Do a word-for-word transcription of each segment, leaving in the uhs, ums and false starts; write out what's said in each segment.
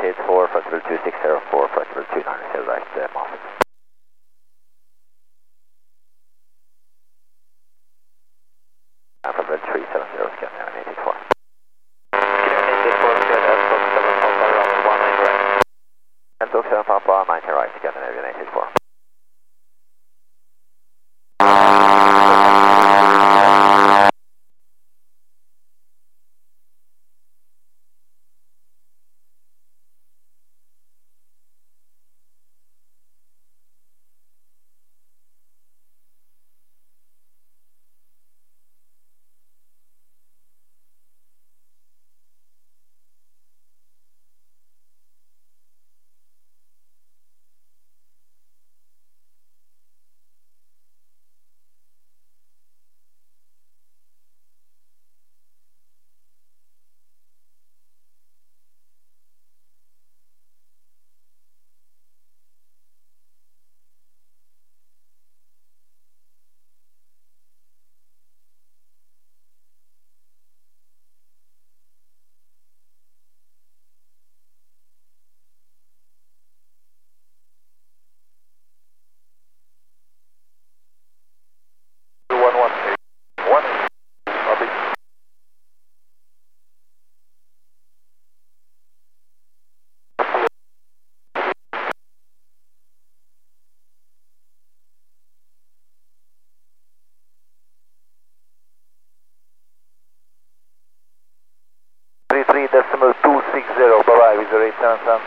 eight eight four, flight two six zero four, flight two nine zero right, uh, Moffett. Alpha three seven zero, scan seven eight eight four. seven eight eight four, scan F seven Papa, runway one nine right. And Talk seven Papa, ninety right, scan seven eight eight four. three three decimal two six zero, bye bye, with your eight seven seven.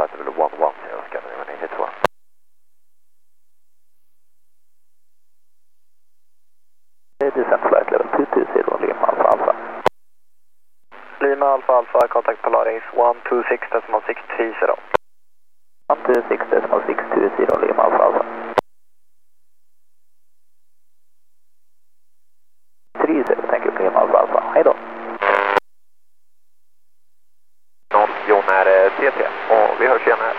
flight level one one zero, Scandinavian eighty-two. Descent flight level two two zero, Lima Alpha Alpha. Lima Alpha Alpha, contact Polaris one two six decimal six three zero. one two six decimal six two zero, Lima Alpha Alpha. three zero, thank you, Lima Alpha Alpha. Hej då. noll, Jon är T T och vi hörs igen här.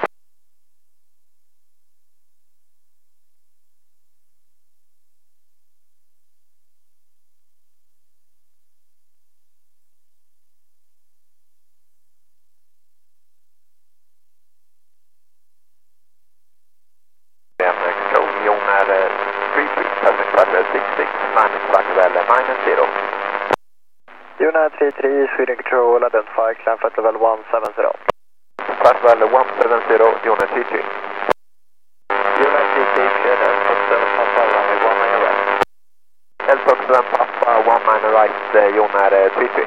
Jon är three three, passing flight level six six, landing flight level nine zero. Jon är three three, Sweden Control, identify, climb flight level one seven zero. Flight level one seven zero, Jon är three three. Jon är three three, clear there, Fox seven Papa, runway one nine right. L Fox seven Papa, one nine right, Jon är three three.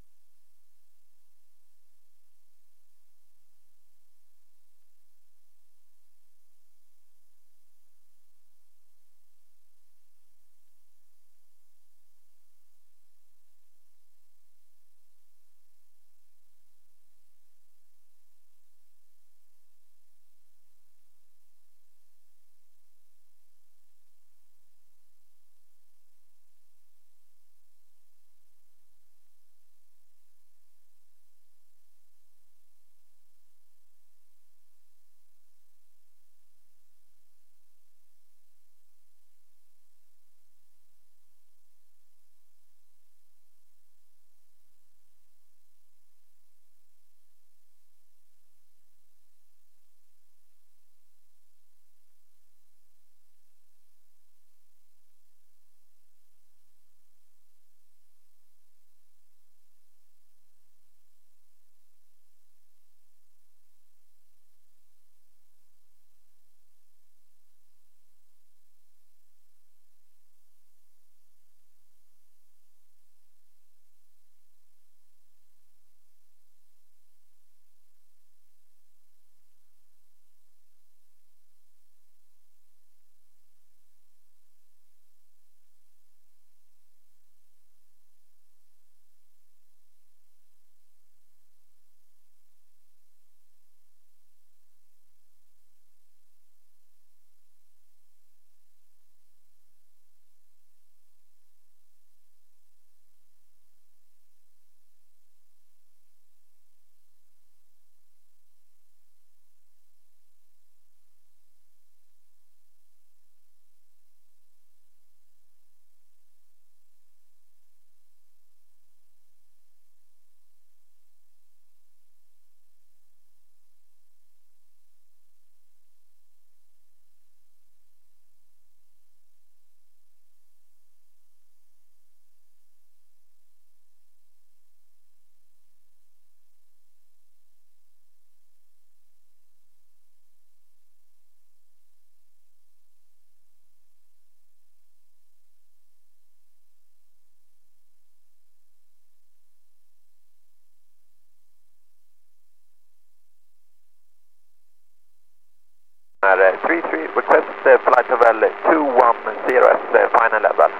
three three, request uh, flight level two one zero as uh, final level.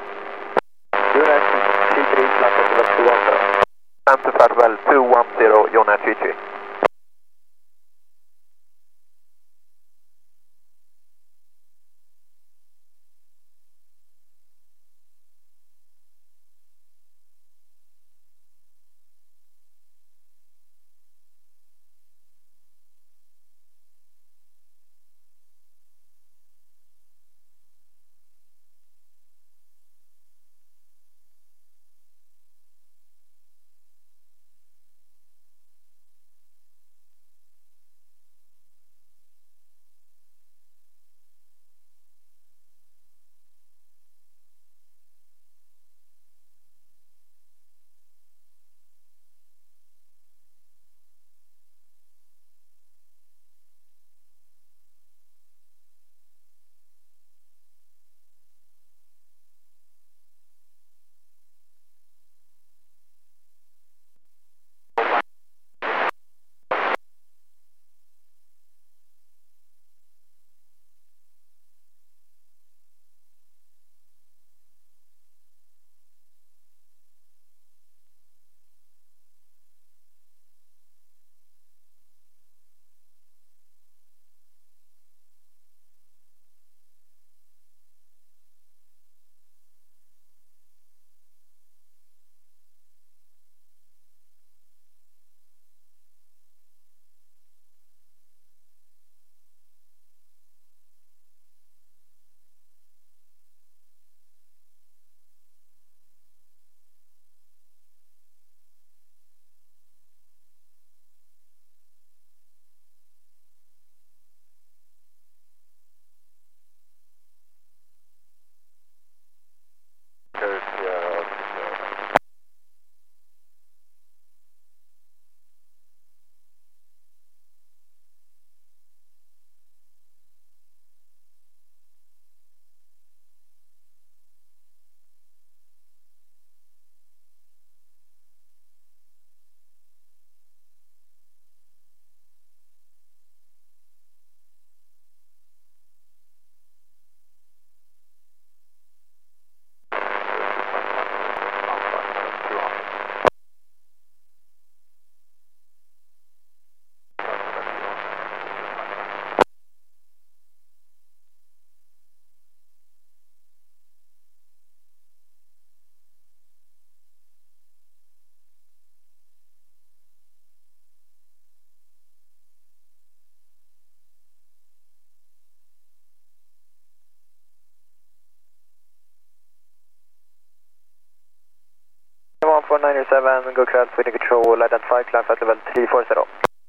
Unit three three, flight level two one zero. Time to flight level two one zero, Unit three three. four nine seven, go clear Sweden control, identify climb flight level three four zero.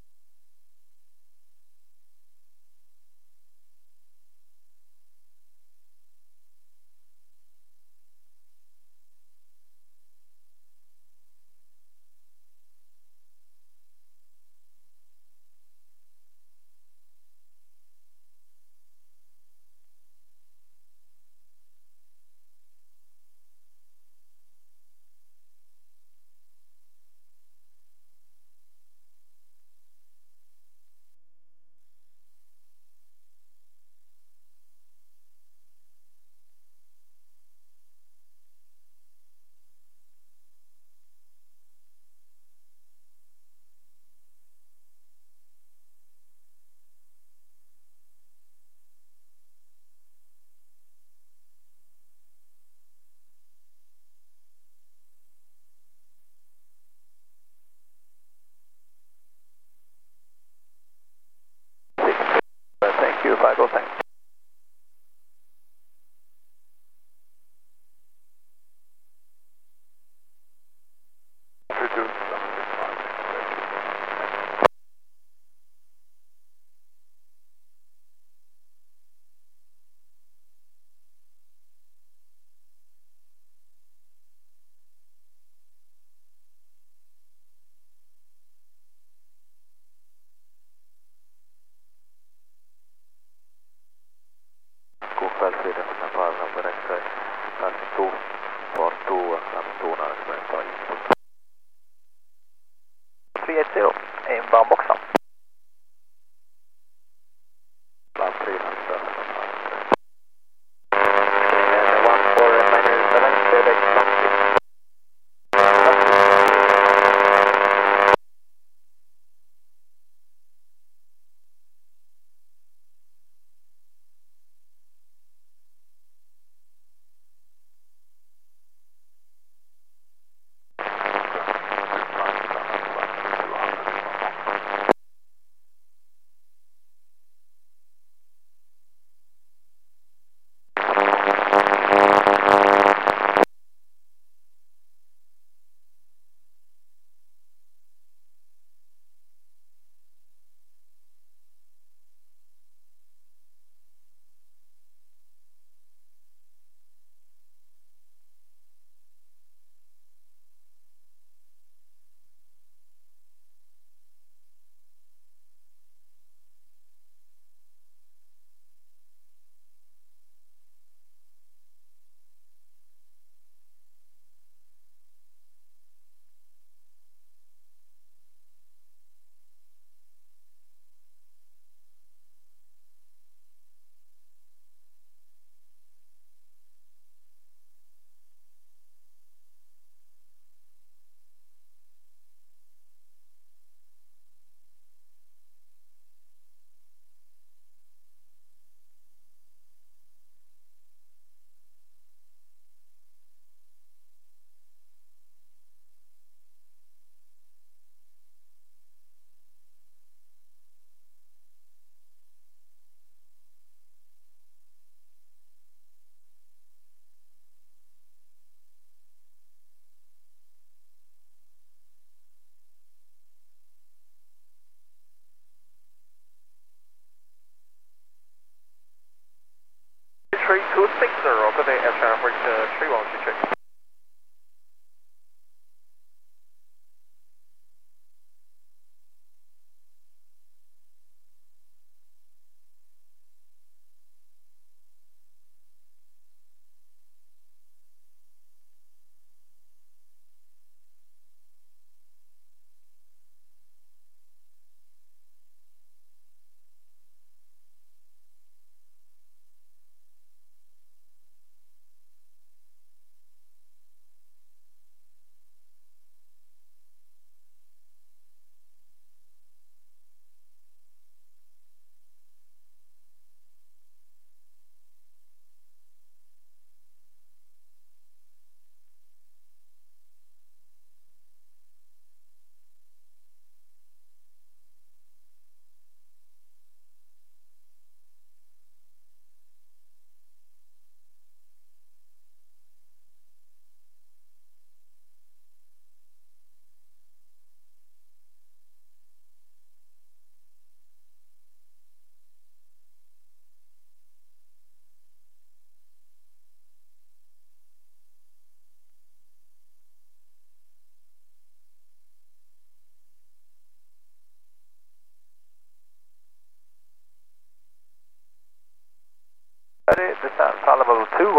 Thank you, five oh thanks. Kofeld Sweden med Parma på rätt passing två, fart två, fram två nära input. three eight zero, inbound boxen. Bland tre nästa. one four nine seven, Quebec Atlantic. three two six zero, good day, Air Transport uh, three one two three.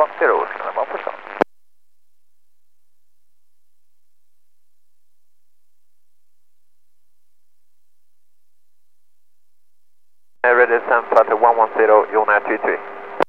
one zero, Skyline one push down. Ready descent flight one one zero, United three three.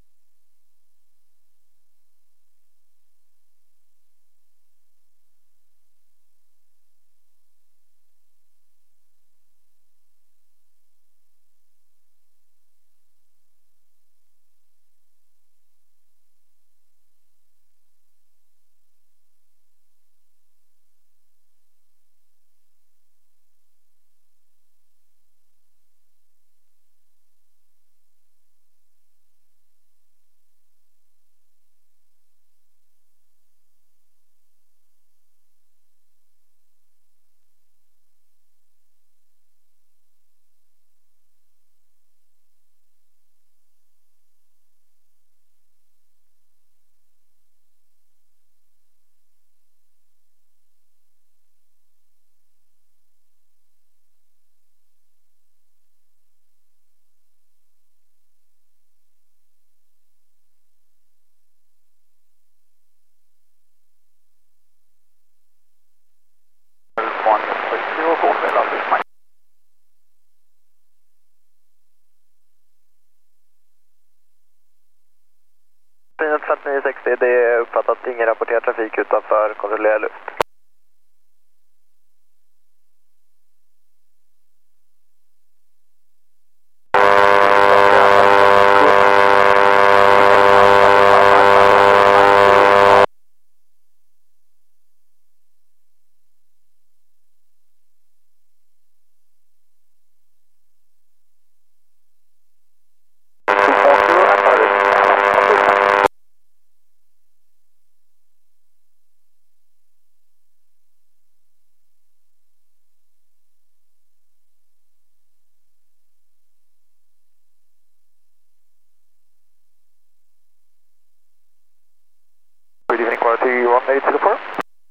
one push zero, go for landing Mike. Flight nio sextio, det är uppfattat ingen rapporterad trafik utanför kontrollerad luft. Good evening, quality one eight zero four.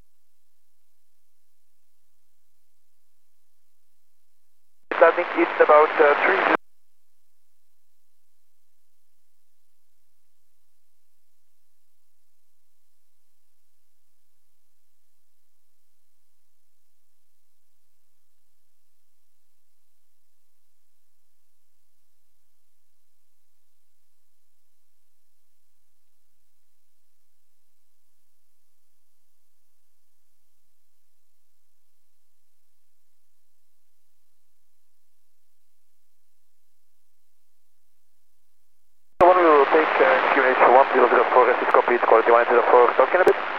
Landing in about uh, three. So one will take uh, Q N H one zero zero four, receive copy, quality one zero four, talk in a bit.